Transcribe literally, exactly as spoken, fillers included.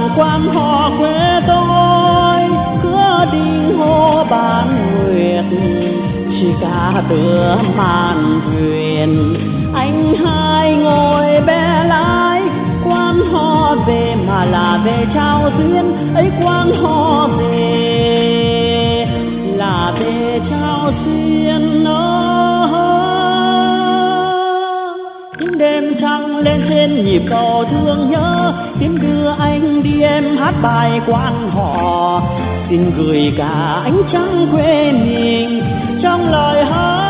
quan họ quê tôi, cửa đình hồ bán nguyệt chỉ cả tựa màn thuyền. Anh hai ngồi bè lái, quan họ về mà là về trao duyên ấy, quan họ về là về trao duyên. Những đêm trăng lên trên nhịp cầu thương nhớ, tiếng đưa anh đi em hát bài quan họ, xin gửi cả ánh trăng quê mình trong lời hát.